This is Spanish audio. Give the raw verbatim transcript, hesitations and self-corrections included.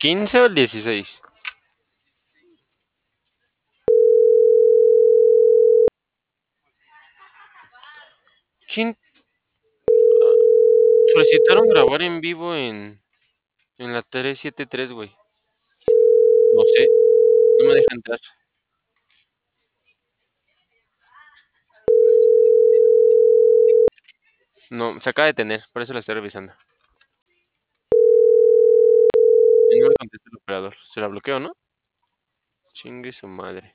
quince o el dieciséis? ¿Quién? Solicitaron grabar en vivo en, en la tres siete tres, güey. No sé, no me deja entrar. No, se acaba de tener, por eso la estoy revisando. Y no me contesta el operador. Se la bloqueo, ¿no? Chingue su madre.